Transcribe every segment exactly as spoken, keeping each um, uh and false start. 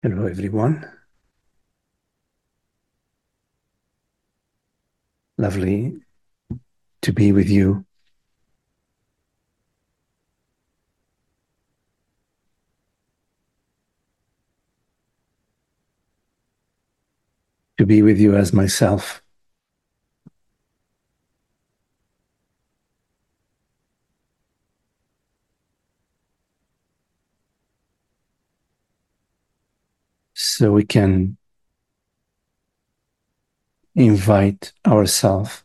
Hello, everyone. Lovely to be with you. To be with you as myself. So we can invite ourselves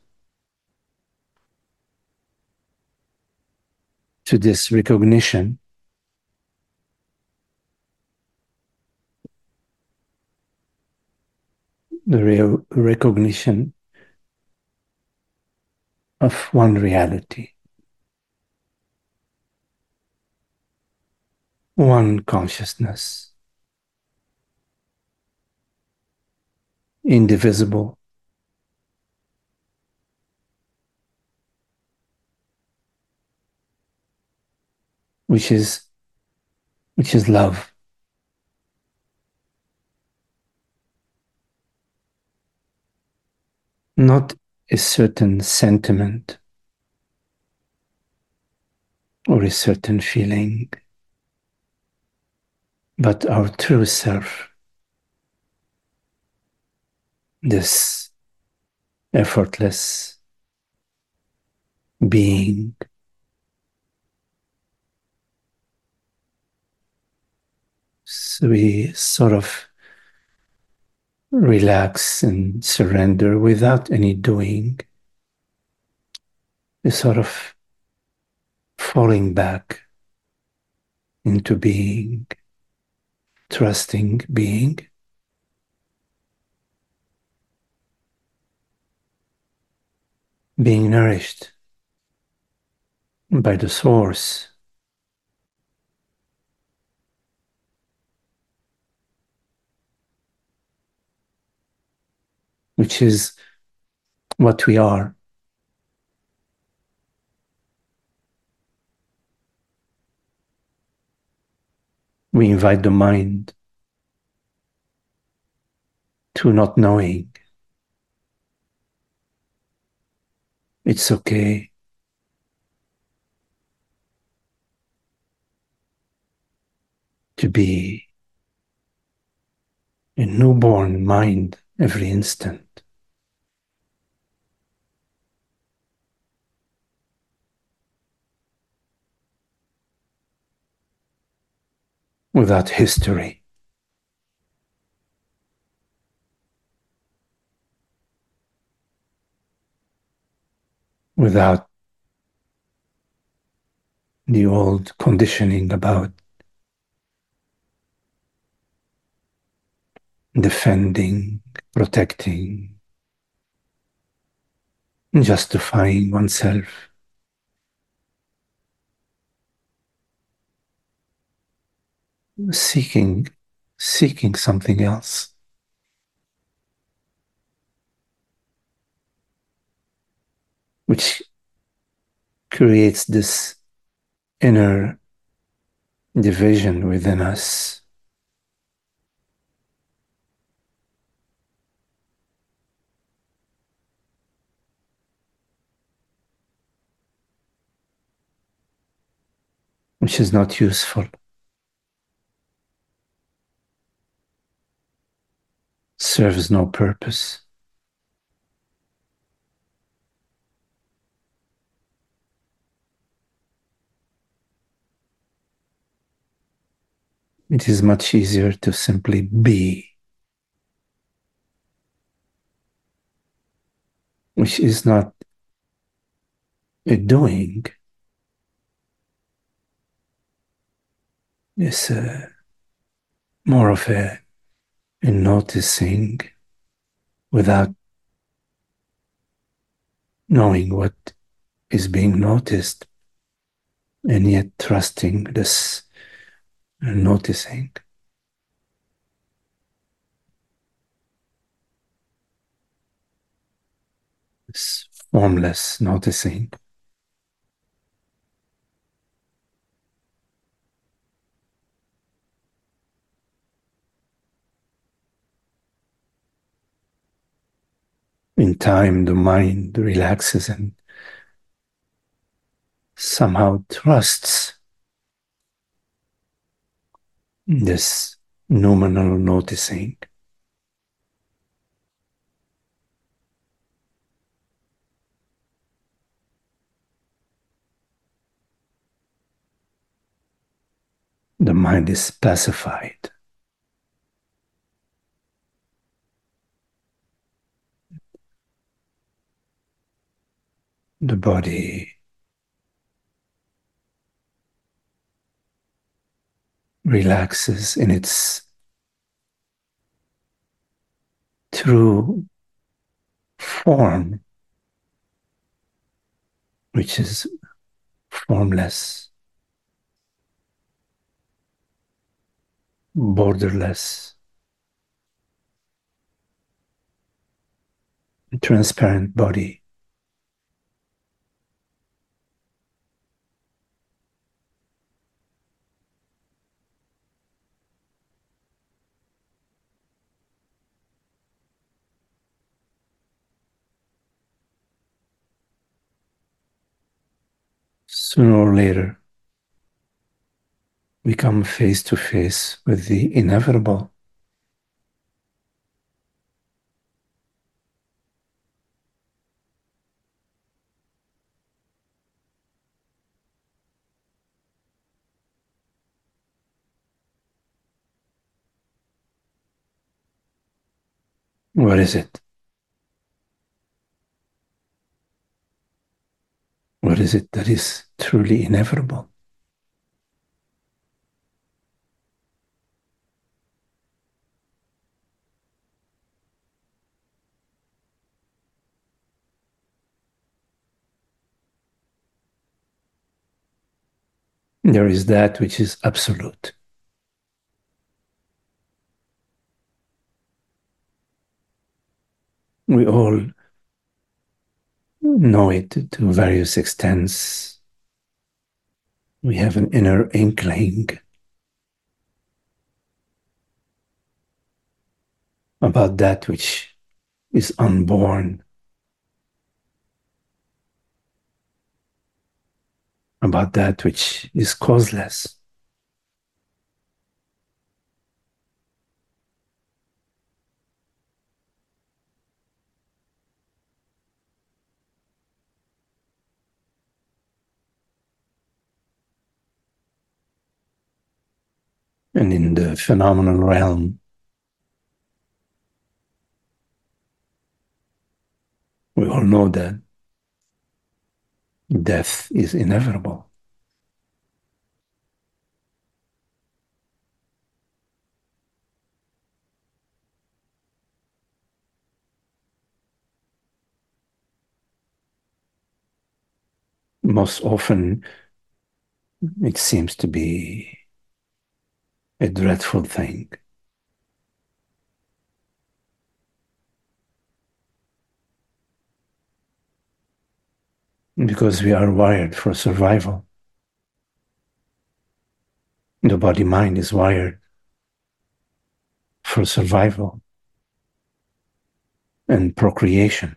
to this recognition the real recognition of one reality, one consciousness, indivisible, which is which is love. Not a certain sentiment or a certain feeling, but our true self, this effortless being. So we sort of relax and surrender without any doing, a sort of falling back into being, trusting being, being nourished by the source, which is what we are. We invite the mind to not knowing. It's okay to be a newborn mind every instant, without history, without the old conditioning about defending, protecting, justifying oneself, seeking seeking something else, which creates this inner division within us, which is not useful, serves no purpose. It is much easier to simply be, which is not a doing, it's a, more of a, a noticing without knowing what is being noticed, and yet trusting this noticing, this formless noticing. In time, the mind relaxes and somehow trusts this nominal noticing. The mind is pacified. The body relaxes in its true form, which is formless, borderless, transparent body. Sooner or later, we come face to face with the inevitable. What is it? What is it that is truly inevitable? There is that which is absolute. We all know it to various extents. We have an inner inkling about that which is unborn, about that which is causeless. And in the phenomenal realm, we all know that death is inevitable. Most often, it seems to be a dreadful thing. Because we are wired for survival. The body mind is wired for survival and procreation.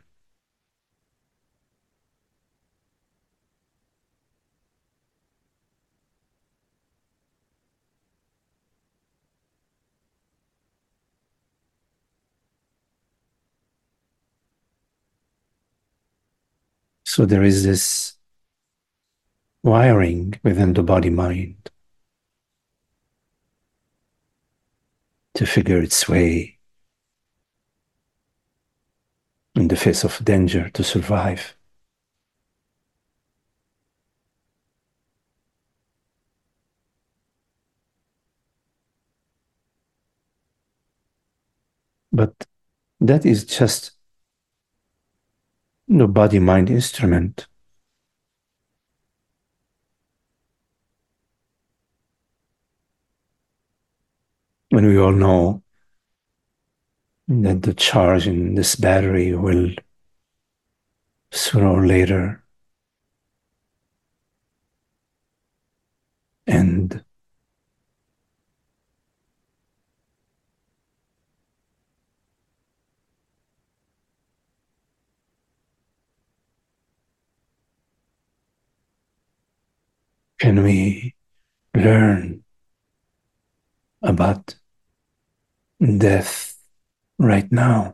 So there is this wiring within the body mind to figure its way in the face of danger to survive. But that is just the body mind instrument. When we all know that the charge in this battery will sooner or later end. Can we learn about death right now?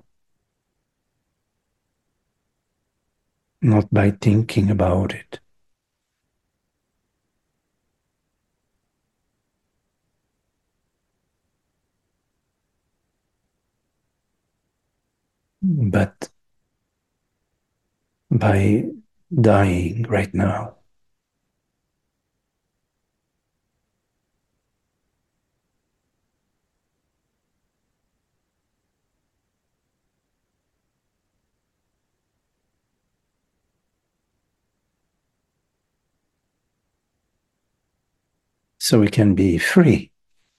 Not by thinking about it, but by dying right now. So we can be free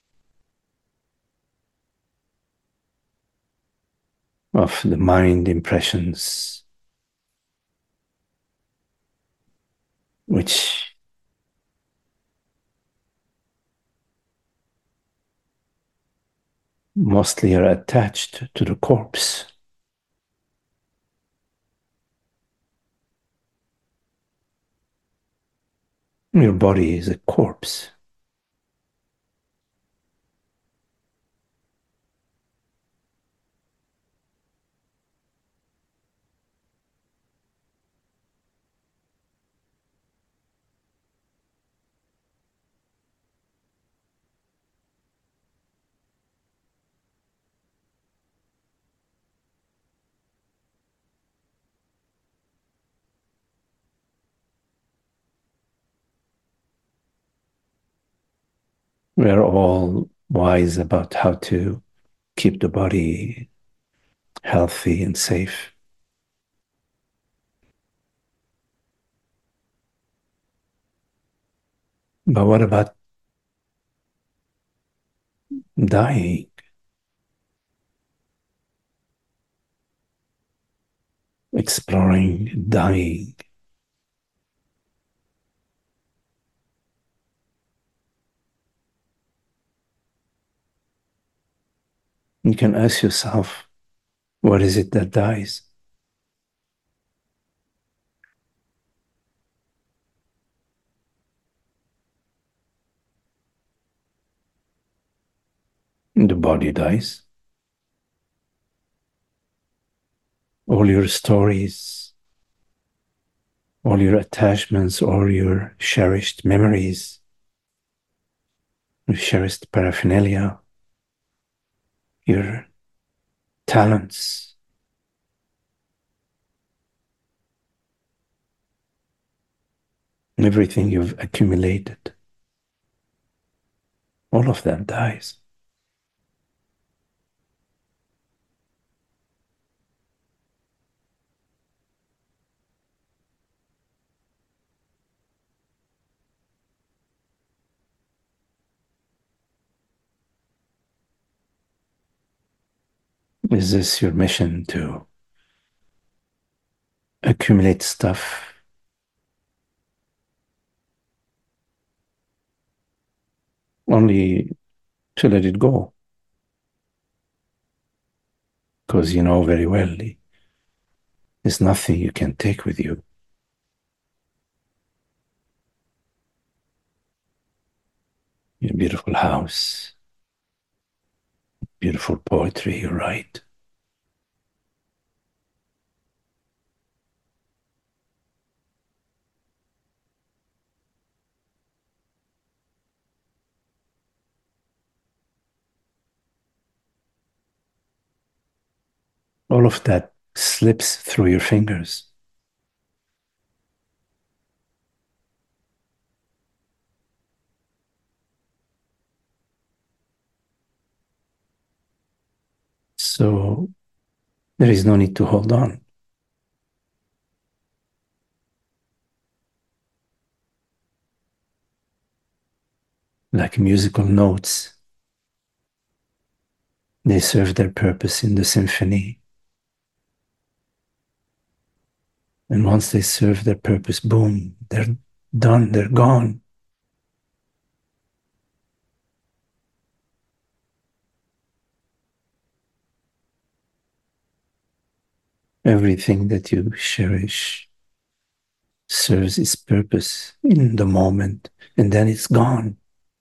of the mind impressions, which mostly are attached to the corpse. Your body is a corpse. We're all wise about how to keep the body healthy and safe. But what about dying? Exploring dying. You can ask yourself, what is it that dies? The body dies. All your stories, all your attachments, all your cherished memories, your cherished paraphernalia, your talents, everything you've accumulated, all of that dies. Is this your mission to accumulate stuff only to let it go? Because you know very well there's nothing you can take with you. Your beautiful house, beautiful poetry you write, all of that slips through your fingers. So there is no need to hold on. Like musical notes, they serve their purpose in the symphony. And once they serve their purpose, boom, they're done, they're gone. Everything that you cherish serves its purpose in the moment, and then it's gone.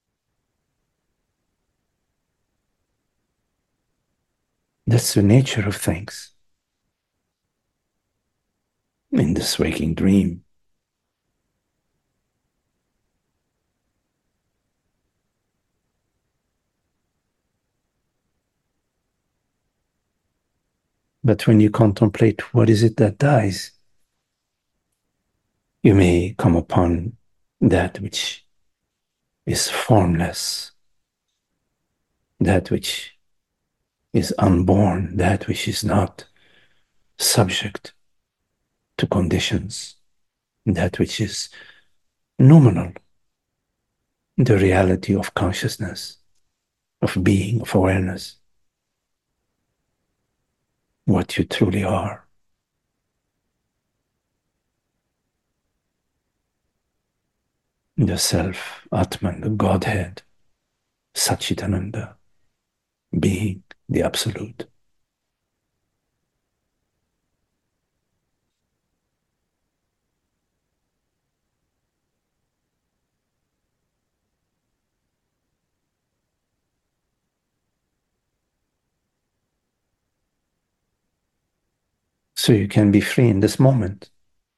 That's the nature of things in this waking dream. But when you contemplate what is it that dies, you may come upon that which is formless, that which is unborn, that which is not subject to conditions, that which is nominal, the reality of consciousness, of being, of awareness, what you truly are. The self, Atman, the Godhead, Satchitananda, being, the Absolute. So you can be free in this moment,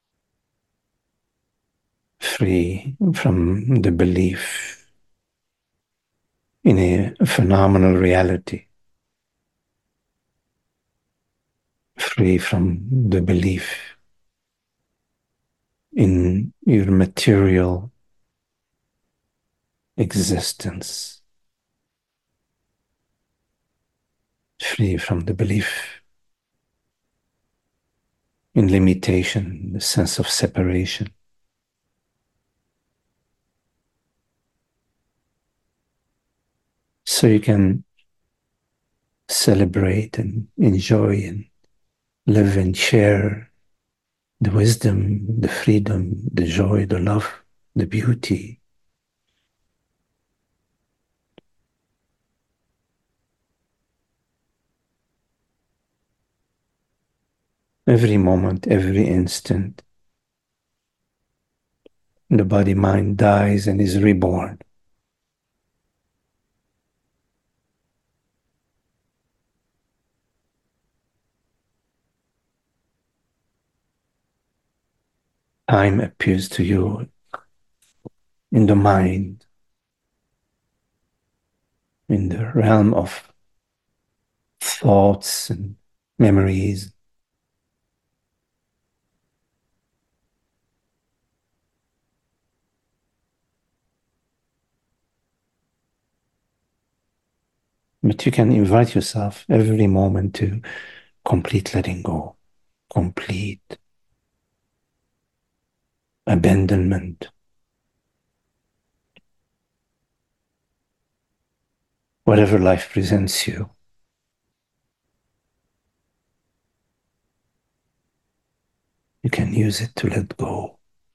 free from the belief in a phenomenal reality, free from the belief in your material existence, free from the belief in limitation, the sense of separation. So you can celebrate and enjoy and live and share the wisdom, the freedom, the joy, the love, the beauty. Every moment, every instant, the body-mind dies and is reborn. Time appears to you in the mind, in the realm of thoughts and memories. But you can invite yourself every moment to complete letting go, complete abandonment. Whatever life presents you, you can use it to let go,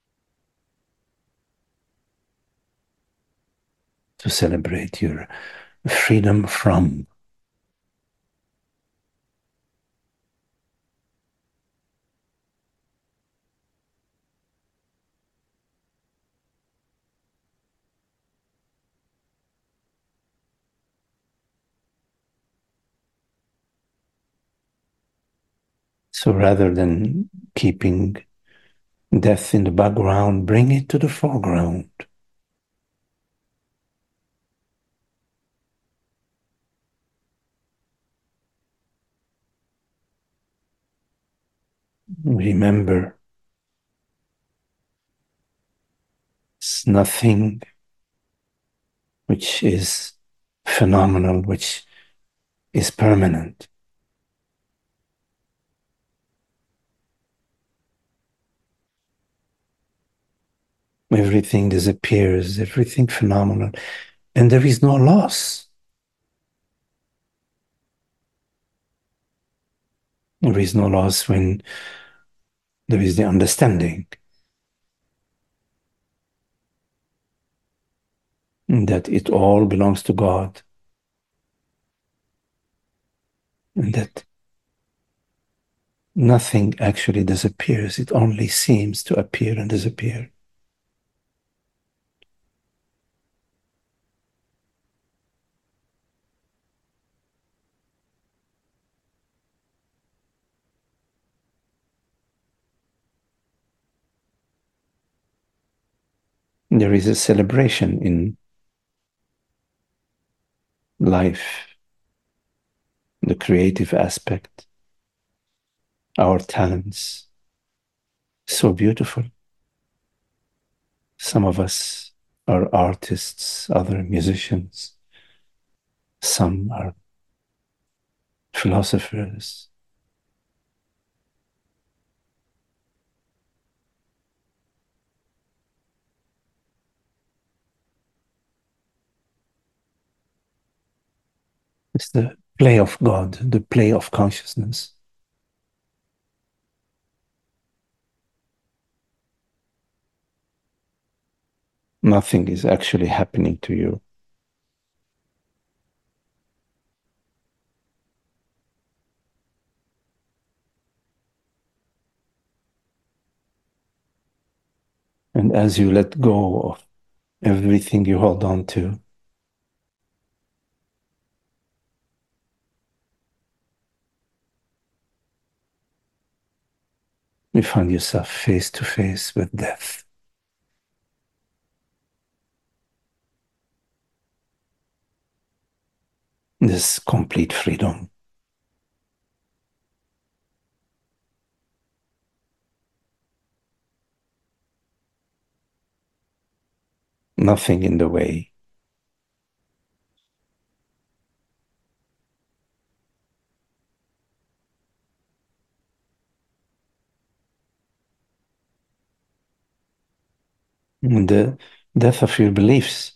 to celebrate your freedom from. So rather than keeping death in the background, bring it to the foreground. Remember, it's nothing which is phenomenal, which is permanent. Everything disappears, everything phenomenal, and there is no loss. There is no loss when there is the understanding that it all belongs to God, and that nothing actually disappears. It only seems to appear and disappear. There is a celebration in life, the creative aspect, our talents. So beautiful. Some of us are artists, other musicians, some are philosophers. It's the play of God, the play of consciousness. Nothing is actually happening to you. And as you let go of everything you hold on to, you find yourself face to face with death. This complete freedom. Nothing in the way. And the death of your beliefs,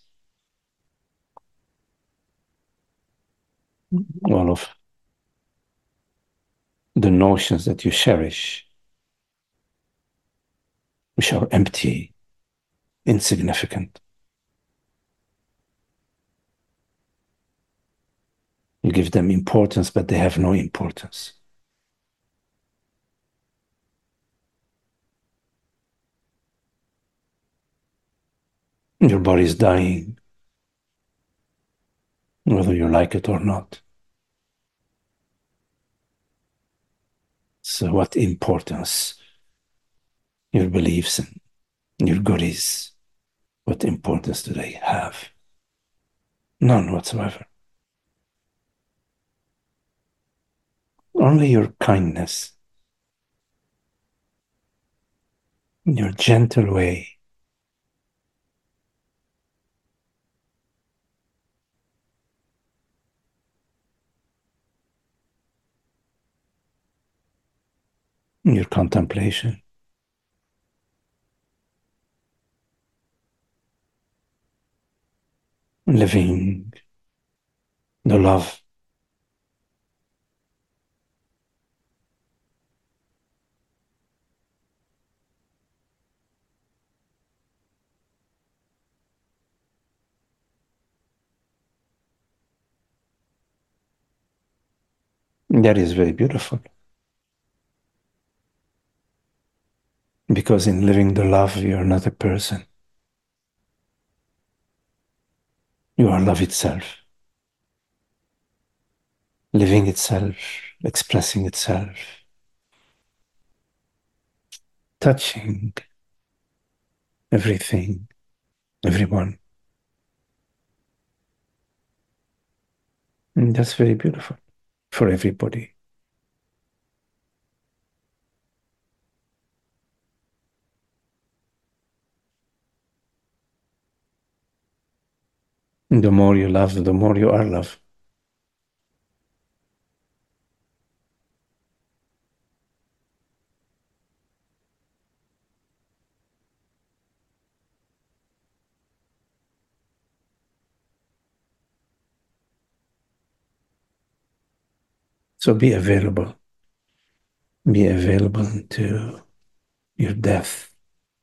all of the notions that you cherish, which are empty, insignificant. You give them importance, but they have no importance. Your body is dying, whether you like it or not. So, what importance your beliefs and your goodies, what importance do they have? None whatsoever. Only your kindness, your gentle way, your contemplation, living the love. That is very beautiful. Because in living the love, you are not a person. You are love itself, living itself, expressing itself, touching everything, everyone. And that's very beautiful for everybody. And the more you love, the more you are love. So be available. Be available to your death,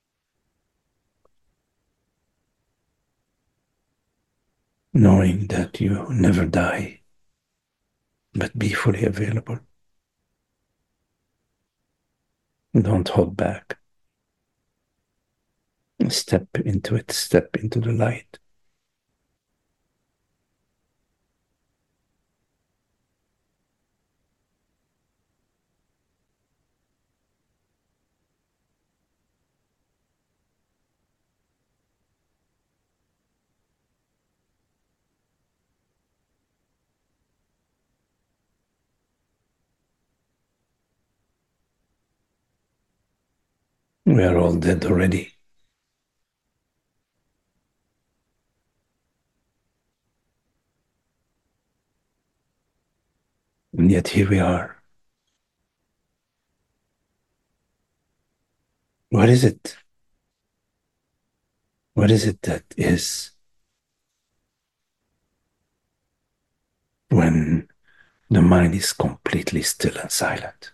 knowing that you never die, but be fully available. Don't hold back. Step into it, step into the light. We are all dead already. And yet here we are. What is it? What is it that is when the mind is completely still and silent?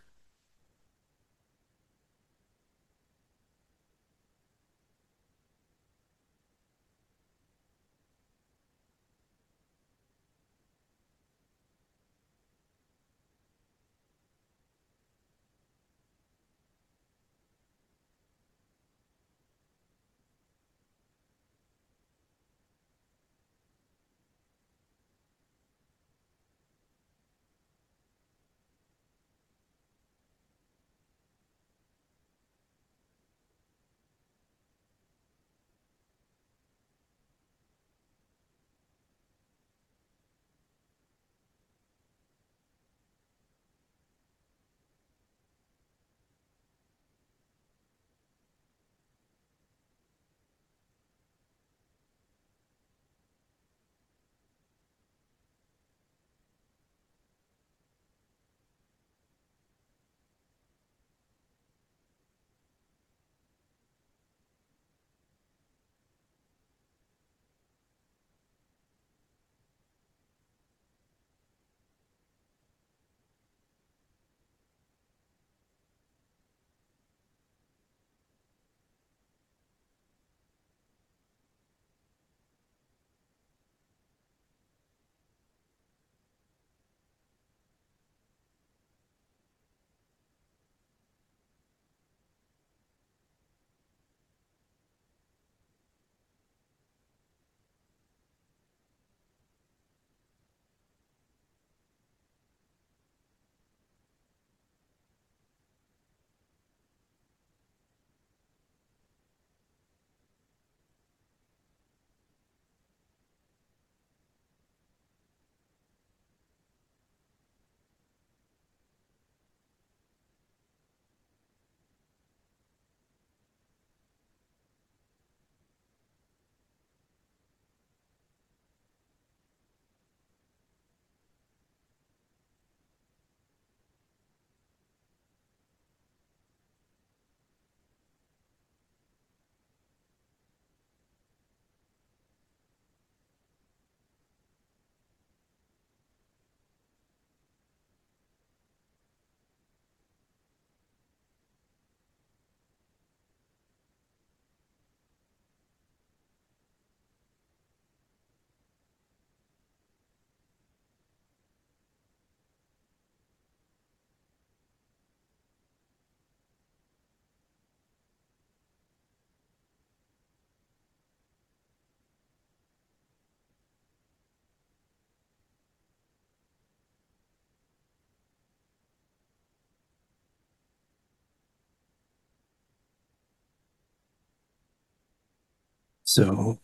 So,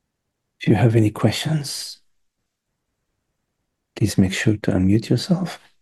if you have any questions, please make sure to unmute yourself.